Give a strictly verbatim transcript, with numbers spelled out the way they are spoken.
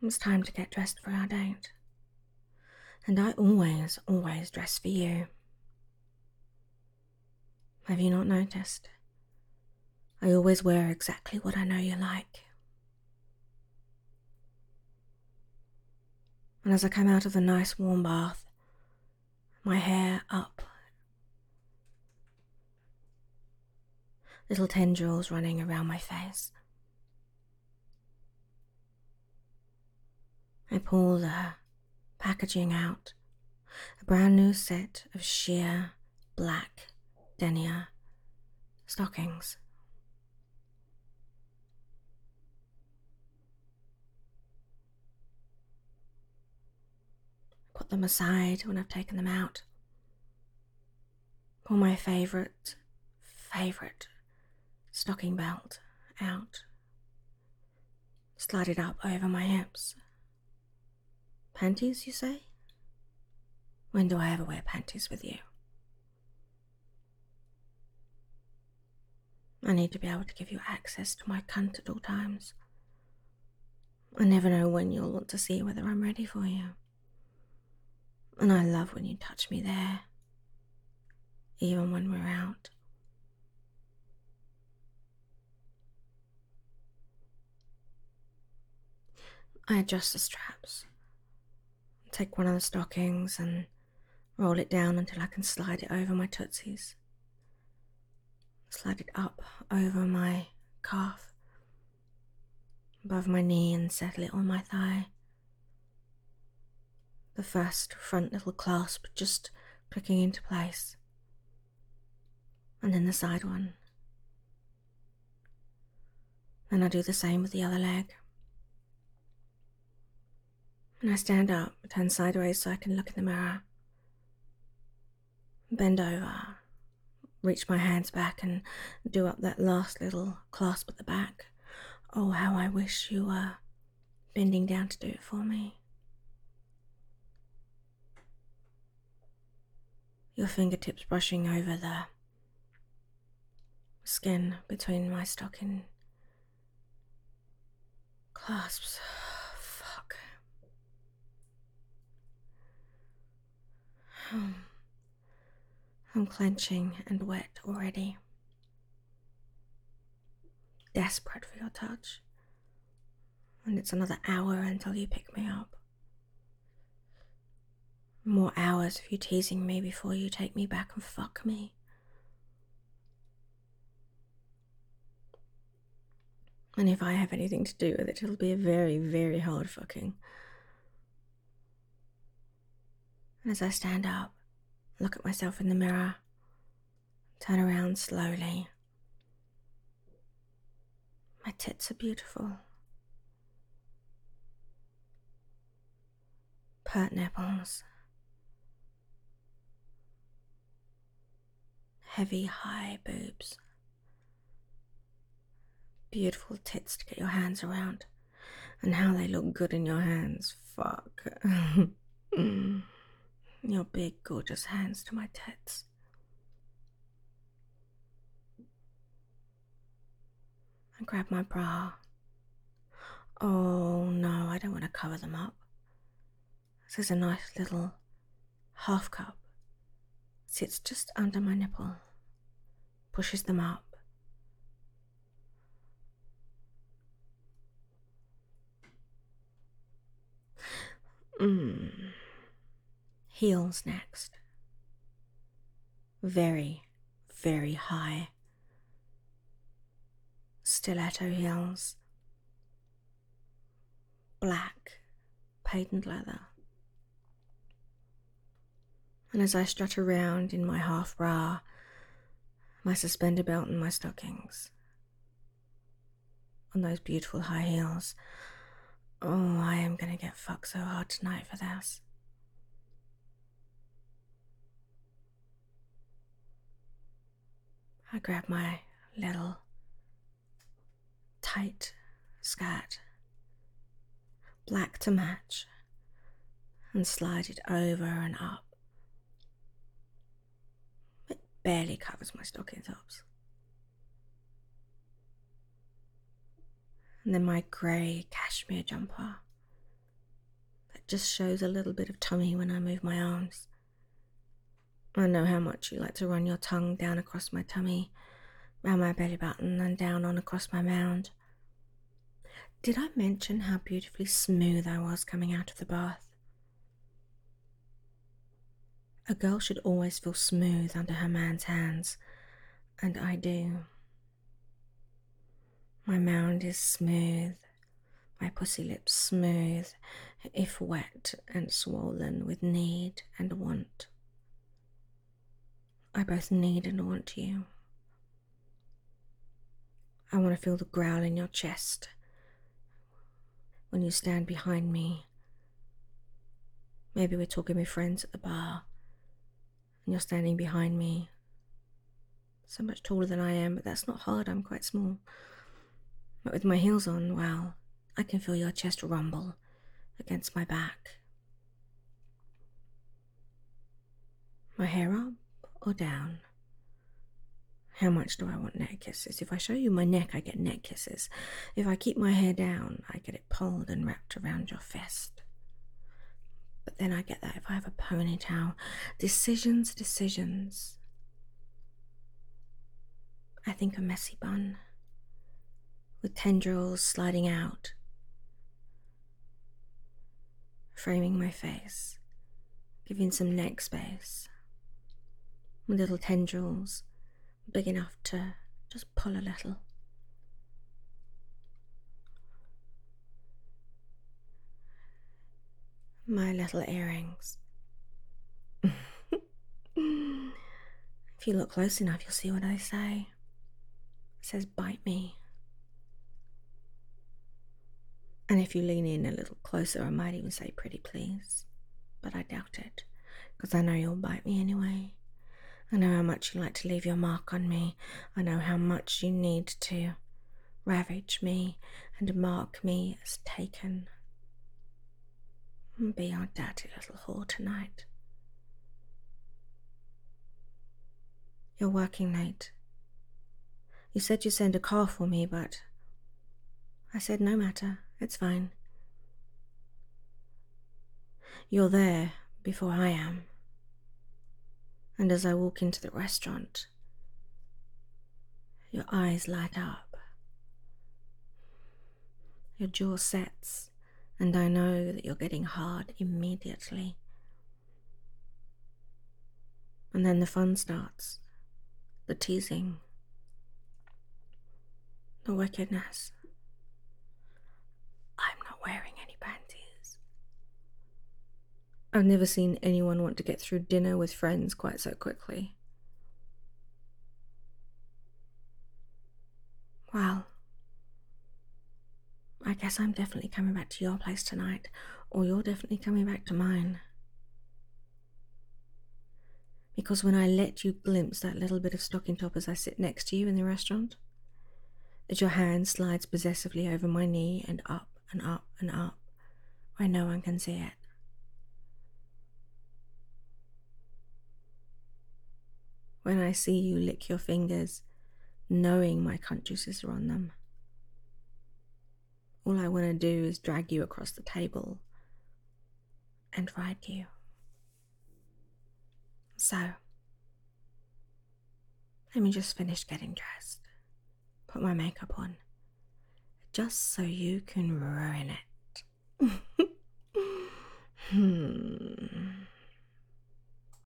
It's time to get dressed for our date. And I always, always dress for you. Have you not noticed? I always wear exactly what I know you like. And as I come out of the nice warm bath, my hair up, little tendrils running around my face, I pull the packaging out, a brand new set of sheer black denier stockings. Put them aside when I've taken them out. Pull my favourite, favourite stocking belt out. Slide it up over my hips. Panties, you say? When do I ever wear panties with you? I need to be able to give you access to my cunt at all times. I never know when you'll want to see whether I'm ready for you. And I love when you touch me there, even when we're out. I adjust the straps, take one of the stockings and roll it down until I can slide it over my tootsies. Slide it up over my calf, above my knee, and settle it on my thigh. The first front little clasp just clicking into place, and then the side one. Then I do the same with the other leg. And I stand up, turn sideways so I can look in the mirror, bend over, reach my hands back and do up that last little clasp at the back. Oh, how I wish you were bending down to do it for me. Your fingertips brushing over the skin between my stocking clasps. Fuck. I'm clenching and wet already. Desperate for your touch. And it's another hour until you pick me up. More hours of you teasing me before you take me back and fuck me. And if I have anything to do with it, it'll be a very, very hard fucking. And as I stand up, look at myself in the mirror, turn around slowly. My tits are beautiful. Pert nipples. Heavy, high boobs. Beautiful tits to get your hands around. And how they look good in your hands. Fuck. Your big, gorgeous hands to my tits. I grab my bra. Oh no, I don't want to cover them up. This is a nice little half cup. Sits just under my nipple. Pushes them up. Mmm. Heels next. Very, very high. Stiletto heels. Black, patent leather. And as I strut around in my half bra, my suspender belt and my stockings, on those beautiful high heels, oh, I am gonna get fucked so hard tonight for this. I grab my little tight skirt, black to match, and slide it over and up. It barely covers my stocking tops. And then my grey cashmere jumper, just shows a little bit of tummy when I move my arms. I know how much you like to run your tongue down across my tummy, round my belly button and down on across my mound. Did I mention how beautifully smooth I was coming out of the bath? A girl should always feel smooth under her man's hands, and I do. My mound is smooth, my pussy lips smooth, if wet and swollen with need and want. I both need and want you. I want to feel the growl in your chest when you stand behind me. Maybe we're talking with friends at the bar, and you're standing behind me, so much taller than I am, but that's not hard, I'm quite small. But with my heels on, well, I can feel your chest rumble against my back. My hair up or down? How much do I want neck kisses? If I show you my neck, I get neck kisses. If I keep my hair down, I get it pulled and wrapped around your fist. But then I get that if I have a ponytail. Decisions, decisions. I think a messy bun with tendrils sliding out, framing my face, giving some neck space, with little tendrils big enough to just pull a little. My little earrings. If you look close enough, you'll see what I say. It says, bite me. And if you lean in a little closer, I might even say, pretty please. But I doubt it, because I know you'll bite me anyway. I know how much you like to leave your mark on me. I know how much you need to ravage me and mark me as taken. Be our dirty little whore tonight. You're working late. You said you'd send a car for me, but I said no matter, it's fine. You're there before I am. And as I walk into the restaurant, your eyes light up. Your jaw sets, and I know that you're getting hard immediately. And then the fun starts. The teasing. The wickedness. I'm not wearing any panties. I've never seen anyone want to get through dinner with friends quite so quickly. Well, I guess I'm definitely coming back to your place tonight, or you're definitely coming back to mine. Because when I let you glimpse that little bit of stocking top as I sit next to you in the restaurant, as your hand slides possessively over my knee and up and up and up, where no one can see it. When I see you lick your fingers, knowing my cunt juices are on them, all I want to do is drag you across the table and ride you. So, let me just finish getting dressed, put my makeup on, just so you can ruin it.